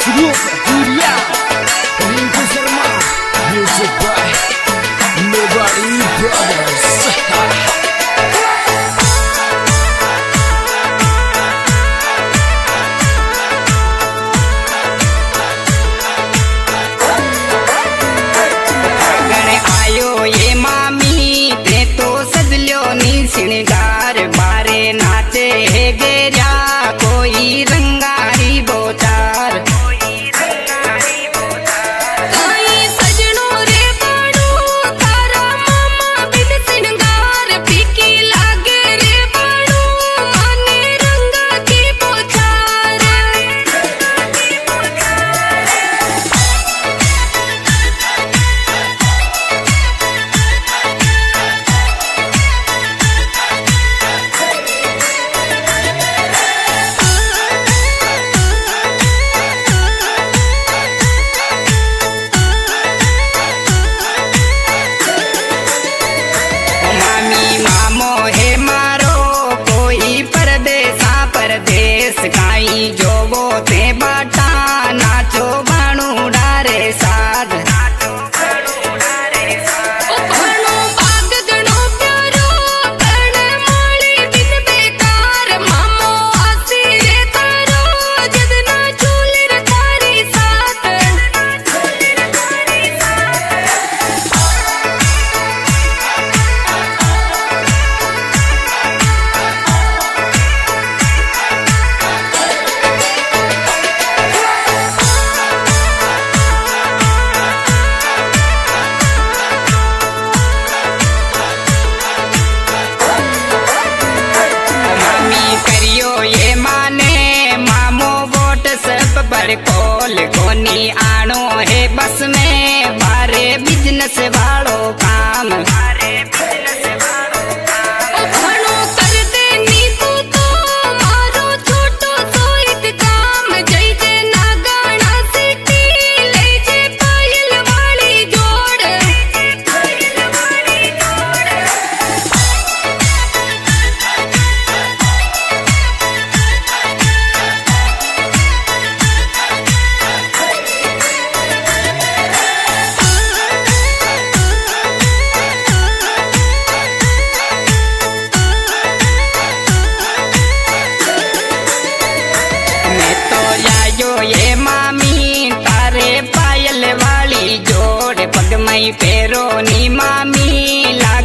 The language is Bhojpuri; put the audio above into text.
Grup Dunia Ringo Sharma Music by Nobody Brothers. श्रृंगार बारे नाचे है गेरा कोई रंगारी बोचार सजनो रे बाड़ू तारा मामा बिन श्रृंगार फीकी लागे रे बाड़ू माने रंगा की बोचार परदेश काई जोगो ते बाटा नाचो बाणू डारे साध पर कॉल कोनी आनो है बस में बारे बिजनेस वालो काम ये मामी तारे पायल वाली जोड़ पग मई पेरो नी मामी ला